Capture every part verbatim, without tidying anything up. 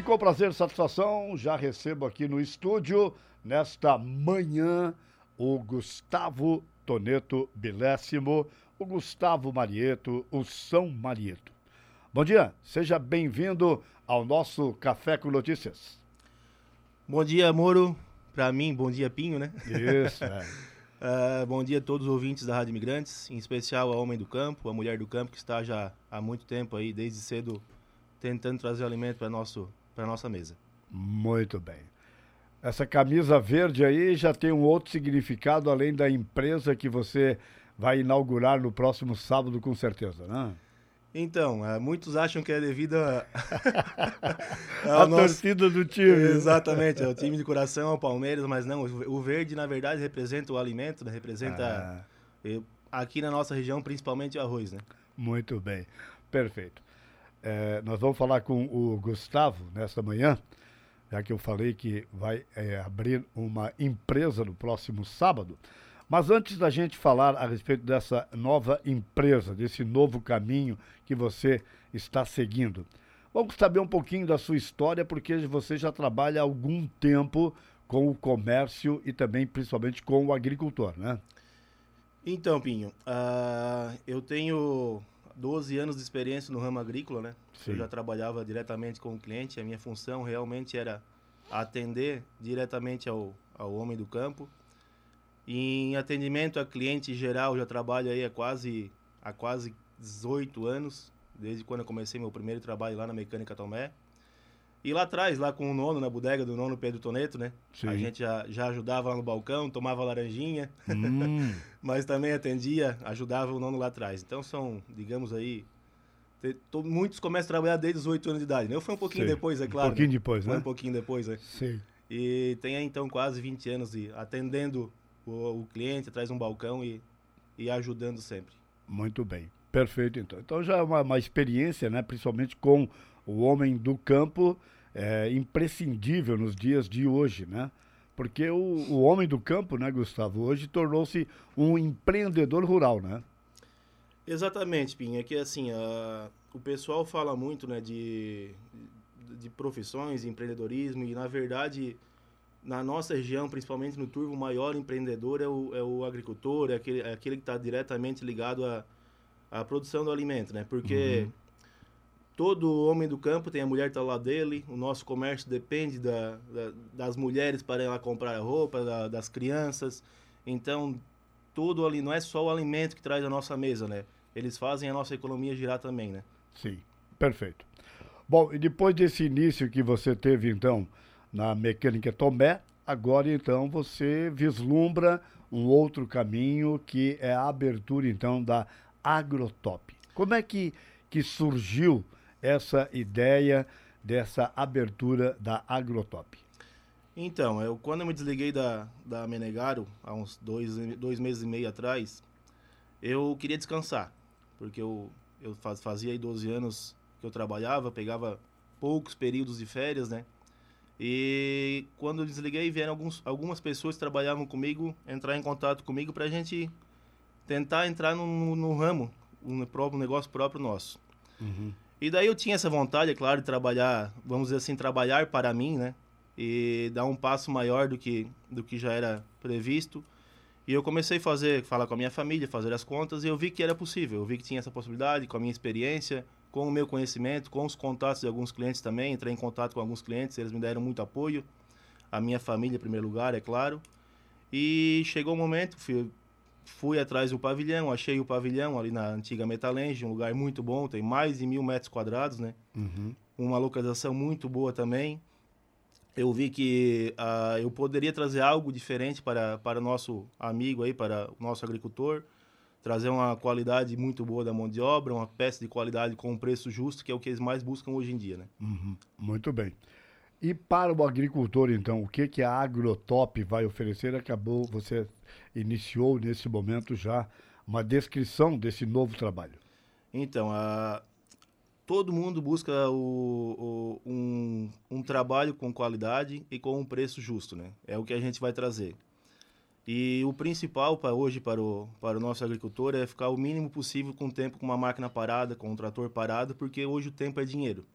com prazer e satisfação, já recebo aqui no estúdio, nesta manhã, o Gustavo Toneto Bilésimo, o Gustavo Marieto, o São Marieto. Bom dia, seja bem-vindo ao nosso Café com Notícias. Bom dia, Moro. Para mim, bom dia, Pinho, né? Isso, é. uh, bom dia a todos os ouvintes da Rádio Imigrantes, em especial a Homem do Campo, a Mulher do Campo, que está já há muito tempo aí, desde cedo, tentando trazer alimento para nosso para nossa mesa. Muito bem. Essa camisa verde aí já tem um outro significado, além da empresa que você vai inaugurar no próximo sábado, com certeza, né? Então, uh, muitos acham que é devido a... a nosso... torcida do time. Exatamente, é o time de coração, é o Palmeiras, mas não, o verde, na verdade, representa o alimento, né? Representa, ah. aqui na nossa região, principalmente o arroz, né? Muito bem, perfeito. É, nós vamos falar com o Gustavo nesta manhã, já que eu falei que vai é, abrir uma empresa no próximo sábado. Mas antes da gente falar a respeito dessa nova empresa, desse novo caminho que você está seguindo, vamos saber um pouquinho da sua história, porque você já trabalha há algum tempo com o comércio e também, principalmente, com o agricultor, né? Então, Pinho, uh, eu tenho doze anos de experiência no ramo agrícola, né? Sim. Eu já trabalhava diretamente com o cliente, a minha função realmente era atender diretamente ao, ao homem do campo. Em atendimento a cliente geral, já trabalho aí há quase, há quase dezoito anos, desde quando eu comecei meu primeiro trabalho lá na Mecânica Tomé. E lá atrás, lá com o nono, na bodega do nono Pedro Toneto, né? Sim. A gente já, já ajudava lá no balcão, tomava laranjinha, hum. mas também atendia, ajudava o nono lá atrás. Então são, digamos aí, te, to, muitos começam a trabalhar desde os oito anos de idade, né? Eu fui um pouquinho Sim. depois, é claro. Um pouquinho né? depois, Foi né? um pouquinho depois, né? Sim. E tem aí, então, quase vinte anos de, atendendo O, o cliente atrás de um balcão e, e ajudando sempre. Muito bem, perfeito então. Então já é uma, uma experiência, né, principalmente com o homem do campo, é, imprescindível nos dias de hoje, né? Porque o, o homem do campo, né, Gustavo, hoje tornou-se um empreendedor rural, né? Exatamente, Pinha, que assim, a, o pessoal fala muito, né, de, de profissões, de empreendedorismo e, na verdade... Na nossa região, principalmente no Turvo, o maior empreendedor é o, é o agricultor, é aquele, é aquele que está diretamente ligado à, à produção do alimento, né? Porque uhum. todo homem do campo tem a mulher que está lá dele, o nosso comércio depende da, da, das mulheres para ir lá comprar a roupa, da, das crianças. Então, tudo ali, não é só o alimento que traz a nossa mesa, né? Eles fazem a nossa economia girar também, né? Sim, perfeito. Bom, e depois desse início que você teve, então... na Mecânica Tomé, agora então você vislumbra um outro caminho, que é a abertura então da Agrotop. Como é que, que surgiu essa ideia dessa abertura da Agrotop? Então, eu, quando eu me desliguei da, da Menegaro, há uns dois, dois meses e meio atrás, eu queria descansar, porque eu, eu faz, fazia aí doze anos que eu trabalhava, pegava poucos períodos de férias, né? E quando eu desliguei, vieram alguns, algumas pessoas que trabalhavam comigo entrar em contato comigo para a gente tentar entrar no, no, no ramo, um, próprio, um negócio próprio nosso. Uhum. E daí eu tinha essa vontade, é claro, de trabalhar, vamos dizer assim, trabalhar para mim, né? E dar um passo maior do que, do que já era previsto. E eu comecei a fazer, falar com a minha família, fazer as contas, e eu vi que era possível. Eu vi que tinha essa possibilidade, com a minha experiência, com o meu conhecimento, com os contatos de alguns clientes também. Entrei em contato com alguns clientes, eles me deram muito apoio. A minha família, em primeiro lugar, é claro. E chegou o momento, fui, fui atrás do pavilhão, achei o pavilhão ali na antiga Metalenge, um lugar muito bom, tem mais de mil metros quadrados, né? Uhum. Uma localização muito boa também. Eu vi que uh, eu poderia trazer algo diferente para, para o nosso amigo aí, para o nosso agricultor, trazer uma qualidade muito boa da mão de obra, uma peça de qualidade com um preço justo, que é o que eles mais buscam hoje em dia, né? Uhum. Muito bem. E para o agricultor, então, o que, que a Agrotop vai oferecer? Acabou, você iniciou nesse momento já uma descrição desse novo trabalho. Então, a... todo mundo busca o, o, um, um trabalho com qualidade e com um preço justo, né? É o que a gente vai trazer. E o principal para hoje, para o, para o nosso agricultor, é ficar o mínimo possível com o tempo com uma máquina parada, com um trator parado, porque hoje o tempo é dinheiro.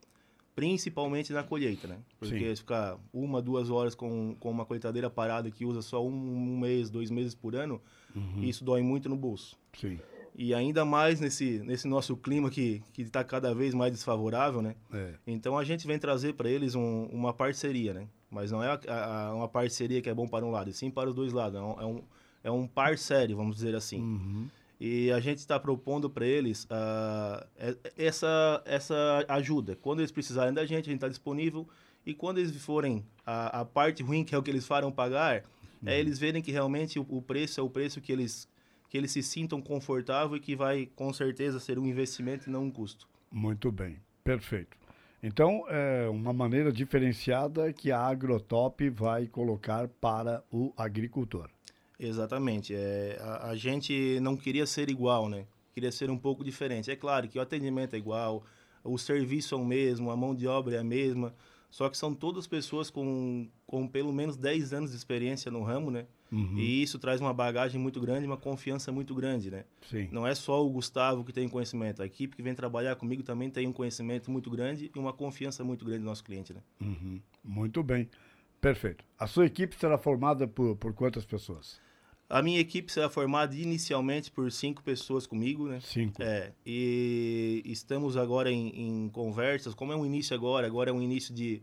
principalmente na colheita, né? Porque Sim. se ficar uma, duas horas com, com uma colheitadeira parada que usa só um, um mês, dois meses por ano, Uhum. isso dói muito no bolso. Sim. E ainda mais nesse, nesse nosso clima que está cada vez mais desfavorável, né? É. Então a gente vem trazer para eles um, uma parceria, né? Mas não é a, a, uma parceria que é bom para um lado, e sim para os dois lados. É um, é um, é um par sério, vamos dizer assim. Uhum. E a gente está propondo para eles uh, essa, essa ajuda. Quando eles precisarem da gente, a gente está disponível. E quando eles forem, a, a parte ruim, que é o que eles farão pagar, uhum. é eles verem que realmente o, o preço é o preço que eles, que eles se sintam confortável e que vai, com certeza, ser um investimento e não um custo. Muito bem, perfeito. Então, é uma maneira diferenciada que a Agrotop vai colocar para o agricultor. Exatamente. É, a, a gente não queria ser igual, né? Queria ser um pouco diferente. É claro que o atendimento é igual, o serviço é o mesmo, a mão de obra é a mesma, só que são todas pessoas com, com pelo menos dez anos de experiência no ramo, né? Uhum. E isso traz uma bagagem muito grande, uma confiança muito grande, né? Sim. Não é só o Gustavo que tem conhecimento, a equipe que vem trabalhar comigo também tem um conhecimento muito grande e uma confiança muito grande no nosso cliente, né? Uhum. Muito bem. Perfeito. A sua equipe será formada por, por quantas pessoas? A minha equipe será formada inicialmente por cinco pessoas comigo, né? Cinco. É, e estamos agora em, em conversas, como é um início agora, agora é um início de,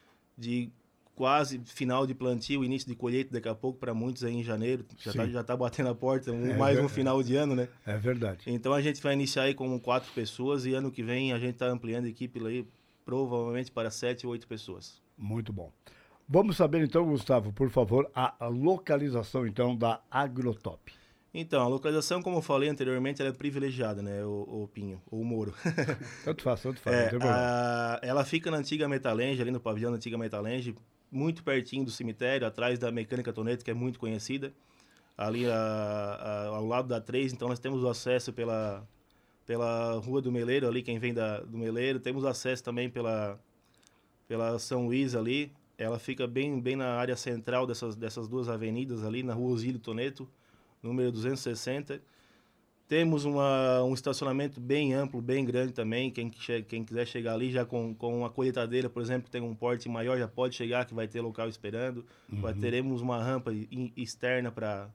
de quase final de plantio, início de colheita daqui a pouco para muitos aí em janeiro, já está já tá batendo a porta, um, é, mais um é, final de ano, né? É verdade. Então a gente vai iniciar aí com quatro pessoas e ano que vem a gente está ampliando a equipe aí provavelmente para sete ou oito pessoas. Muito bom. Vamos saber então, Gustavo, por favor, a localização então da Agrotop. Então, a localização, como eu falei anteriormente, ela é privilegiada, né, o, o Pinho, ou o Moro. Tanto faz, tanto faz, é, não tem problema. A, ela fica na antiga Metalenge, ali no pavilhão da antiga Metalenge, muito pertinho do cemitério, atrás da Mecânica Toneto, que é muito conhecida, ali a, a, ao lado da três, então nós temos o acesso pela, pela Rua do Meleiro, ali quem vem da, do Meleiro, temos acesso também pela, pela São Luís ali. Ela fica bem, bem na área central dessas, dessas duas avenidas ali, na Rua Osílio Toneto, número duzentos e sessenta. Temos uma, um estacionamento bem amplo, bem grande também. Quem, quem quiser chegar ali já com, com uma colheitadeira, por exemplo, que tem um porte maior, já pode chegar, que vai ter local esperando. Uhum. Vai, teremos uma rampa externa para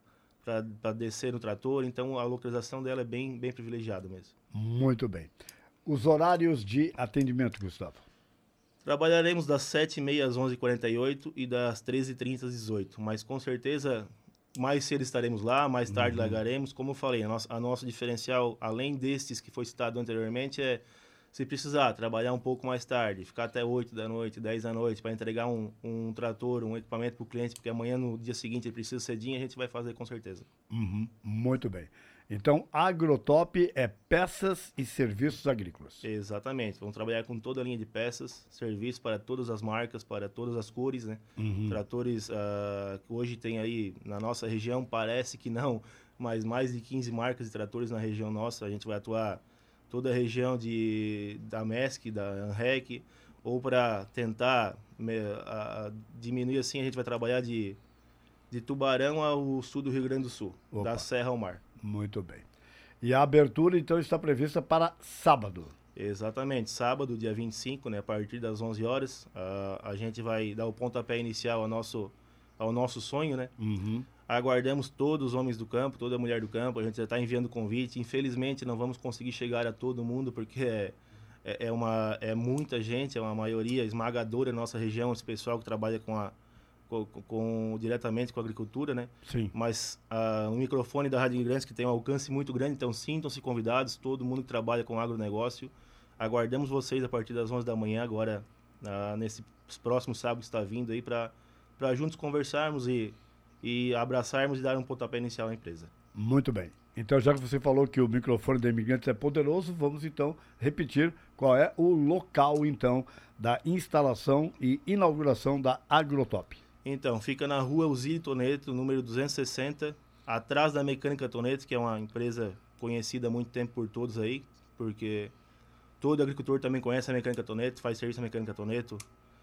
descer no trator. Então, a localização dela é bem, bem privilegiada mesmo. Muito bem. Os horários de atendimento, Gustavo? Trabalharemos das sete e meia às onze e quarenta e oito e das treze e trinta às dezoito, mas com certeza mais cedo estaremos lá, mais tarde uhum. largaremos. Como eu falei, a nossa, a nosso diferencial, além destes que foi citado anteriormente, é se precisar trabalhar um pouco mais tarde, ficar até oito da noite, dez da noite para entregar um, um trator, um equipamento para o cliente, porque amanhã no dia seguinte ele precisa cedinho, a gente vai fazer com certeza. Uhum. Muito bem. Então, Agrotop é peças e serviços agrícolas. Exatamente. Vamos trabalhar com toda a linha de peças, serviços para todas as marcas, para todas as cores, né? Uhum. Tratores uh, que hoje tem aí na nossa região, parece que não, mas mais de quinze marcas de tratores na região nossa. A gente vai atuar toda a região de, da MESC, da ANREC, ou para tentar me, uh, diminuir assim, a gente vai trabalhar de, de Tubarão ao sul do Rio Grande do Sul, Opa. da Serra ao Mar. Muito bem. E a abertura, então, está prevista para sábado. Exatamente. Sábado, dia vinte e cinco, né, a partir das onze horas, uh, a gente vai dar o pontapé inicial ao nosso, ao nosso sonho, né? Uhum. Aguardamos todos os homens do campo, toda a mulher do campo, a gente já está enviando convite. Infelizmente, não vamos conseguir chegar a todo mundo, porque é, é, uma, é muita gente, é uma maioria esmagadora na nossa região, esse pessoal que trabalha com a Com, com, diretamente com a agricultura, né? Sim. Mas uh, o microfone da Rádio Imigrantes que tem um alcance muito grande, então sintam-se convidados, todo mundo que trabalha com agronegócio. Aguardamos vocês a partir das onze da manhã, agora, uh, nesse próximo sábado que está vindo aí, para juntos conversarmos e, e abraçarmos e dar um pontapé inicial à empresa. Muito bem. Então, já que você falou que o microfone da Imigrantes é poderoso, vamos então repetir qual é o local, então, da instalação e inauguração da Agrotop. Então, fica na Rua Osílio Toneto, número duzentos e sessenta, atrás da Mecânica Toneto, que é uma empresa conhecida há muito tempo por todos aí, porque todo agricultor também conhece a Mecânica Toneto, faz serviço na Mecânica Toneto,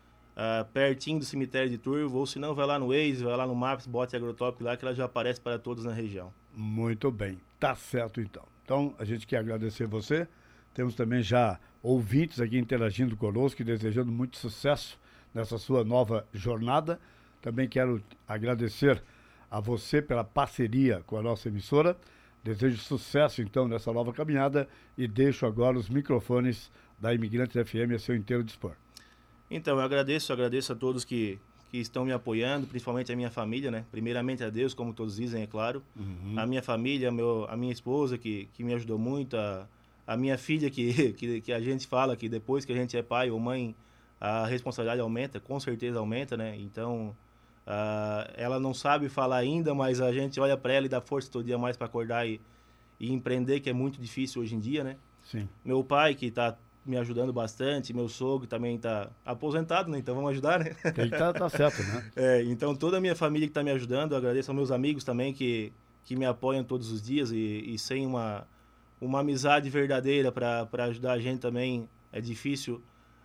uh, pertinho do cemitério de Turvo, ou se não, vai lá no Waze, vai lá no Maps, bote Agrotop lá, que ela já aparece para todos na região. Muito bem, tá certo então. Então, a gente quer agradecer você Temos também já ouvintes aqui interagindo conosco e desejando muito sucesso nessa sua nova jornada. Também quero agradecer a você pela parceria com a nossa emissora. Desejo sucesso, então, nessa nova caminhada e deixo agora os microfones da Imigrantes F M a seu inteiro dispor. Então, eu agradeço, agradeço a todos que, que estão me apoiando, principalmente a minha família, né? Primeiramente a Deus, como todos dizem, é claro. Uhum. A minha família, meu, a minha esposa, que, que me ajudou muito, a, a minha filha, que, que, que a gente fala que depois que a gente é pai ou mãe, a responsabilidade aumenta, com certeza aumenta, né? Então... Uh, ela não sabe falar ainda, mas a gente olha para ela e dá força todo dia mais para acordar e, e empreender, que é muito difícil hoje em dia, né? Sim. Meu pai, que está me ajudando bastante, meu sogro também está aposentado, né? Então vamos ajudar, né? Tem que tá, tá certo, né? É, então toda a minha família que está me ajudando, eu agradeço aos meus amigos também que, que me apoiam todos os dias e, e sem uma, uma amizade verdadeira para ajudar a gente também é difícil.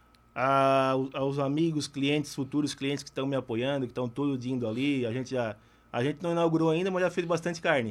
A, aos amigos, clientes, futuros clientes que estão me apoiando, que estão todo dia indo ali. A gente já, a gente não inaugurou ainda, mas já fez bastante carne.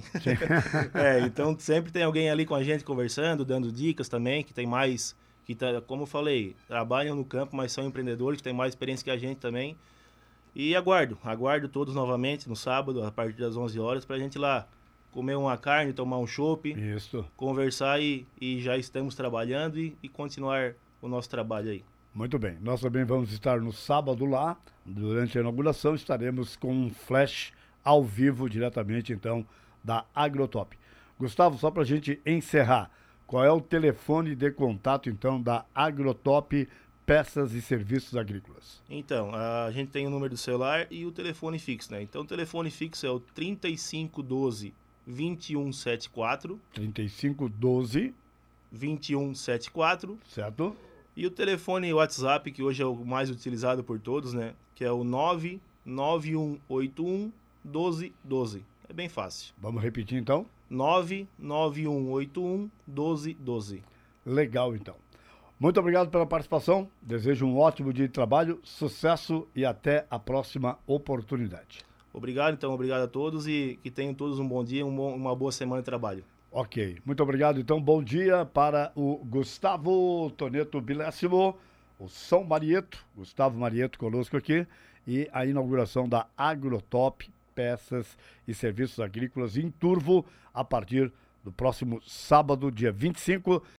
É, então sempre tem alguém ali com a gente conversando, dando dicas também, que tem mais, que tá, como eu falei, trabalham no campo, mas são empreendedores, que têm mais experiência que a gente também. E aguardo, aguardo todos novamente no sábado, a partir das onze horas, para a gente ir lá comer uma carne, tomar um chopp, conversar e, e já estamos trabalhando e, e continuar o nosso trabalho aí. Muito bem, nós também vamos estar no sábado lá, durante a inauguração, estaremos com um flash ao vivo, diretamente então, da Agrotop. Gustavo, só para a gente encerrar, qual é o telefone de contato então da Agrotop Peças e Serviços Agrícolas? Então, a gente tem o número do celular e o telefone fixo, né? Então o telefone fixo é o trinta e cinco doze, vinte e um setenta e quatro. trinta e cinco doze, vinte e um setenta e quatro. Certo. E o telefone WhatsApp, que hoje é o mais utilizado por todos, né? Que é o nove nove um oito um um doze doze. É bem fácil. Vamos repetir então? nove nove um oito um um doze doze. Legal, então. Muito obrigado pela participação. Desejo um ótimo dia de trabalho, sucesso e até a próxima oportunidade. Obrigado, então. Obrigado a todos e que tenham todos um bom dia, um bom, uma boa semana de trabalho. Ok, muito obrigado. Então, bom dia para o Gustavo Toneto Bilésimo, o São Marieto, Gustavo Marieto conosco aqui, e a inauguração da Agrotop Peças e Serviços Agrícolas em Turvo, a partir do próximo sábado, dia vinte e cinco,